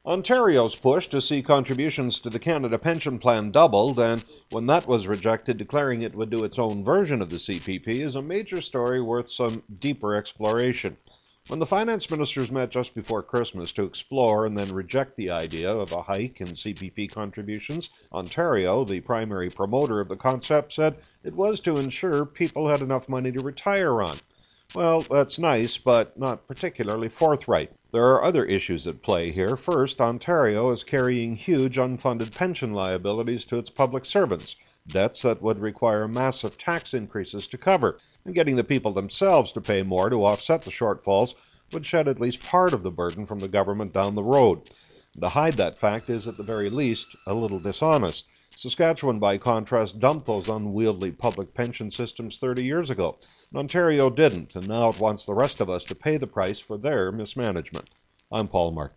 Ontario's push to see contributions to the Canada Pension Plan doubled, and when that was rejected, declaring it would do its own version of the CPP, is a major story worth some deeper exploration. When the finance ministers met just before Christmas to explore and then reject the idea of a hike in CPP contributions, Ontario, the primary promoter of the concept, said it was to ensure people had enough money to retire on. Well, that's nice, but not particularly forthright. There are other issues at play here. First, Ontario is carrying huge unfunded pension liabilities to its public servants, debts that would require massive tax increases to cover, and getting the people themselves to pay more to offset the shortfalls would shed at least part of the burden from the government down the road. And to hide that fact is, at the very least, a little dishonest. Saskatchewan, by contrast, dumped those unwieldy public pension systems 30 years ago. Ontario didn't, and now it wants the rest of us to pay the price for their mismanagement. I'm Paul Martin.